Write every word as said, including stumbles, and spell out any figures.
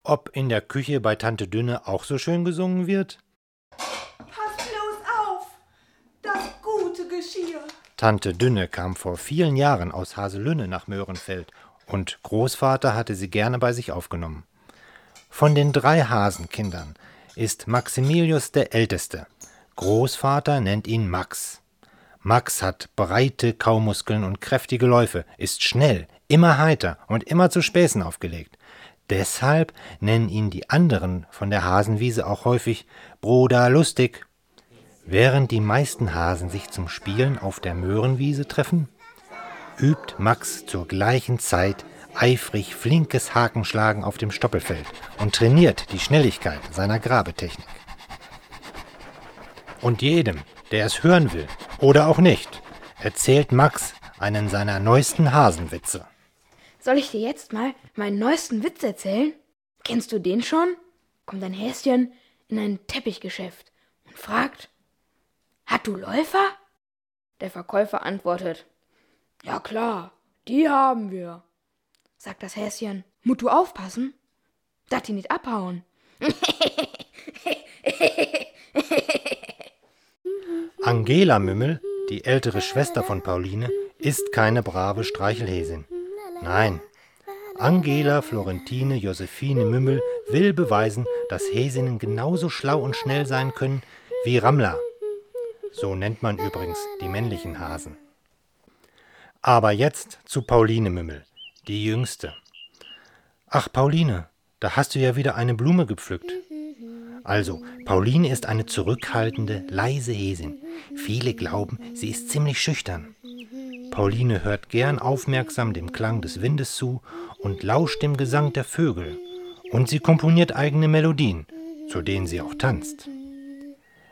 ob in der Küche bei Tante Dünne auch so schön gesungen wird? Pass bloß auf, das gute Geschirr. Tante Dünne kam vor vielen Jahren aus Haselünne nach Möhrenfeld und Großvater hatte sie gerne bei sich aufgenommen. Von den drei Hasenkindern ist Maximilius der Älteste. Großvater nennt ihn Max. Max hat breite Kaumuskeln und kräftige Läufe, ist schnell, immer heiter und immer zu Späßen aufgelegt. Deshalb nennen ihn die anderen von der Hasenwiese auch häufig Bruder Lustig. Während die meisten Hasen sich zum Spielen auf der Möhrenwiese treffen, übt Max zur gleichen Zeit eifrig flinkes Hakenschlagen auf dem Stoppelfeld und trainiert die Schnelligkeit seiner Grabetechnik. Und jedem, der es hören will oder auch nicht, erzählt Max einen seiner neuesten Hasenwitze. Soll ich dir jetzt mal meinen neuesten Witz erzählen? Kennst du den schon? Kommt ein Häschen in ein Teppichgeschäft und fragt: Hat du Läufer? Der Verkäufer antwortet: Ja klar, die haben wir. Sagt das Häschen: Musst du aufpassen, dass die nicht abhauen. Angela Mümmel, die ältere Schwester von Pauline, ist keine brave Streichelhäsin. Nein, Angela Florentine Josephine Mümmel will beweisen, dass Häsinnen genauso schlau und schnell sein können wie Rammler. So nennt man übrigens die männlichen Hasen. Aber jetzt zu Pauline Mümmel, die Jüngste. Ach, Pauline, da hast du ja wieder eine Blume gepflückt. Also, Pauline ist eine zurückhaltende, leise Häsin. Viele glauben, sie ist ziemlich schüchtern. Pauline hört gern aufmerksam dem Klang des Windes zu und lauscht dem Gesang der Vögel. Und sie komponiert eigene Melodien, zu denen sie auch tanzt.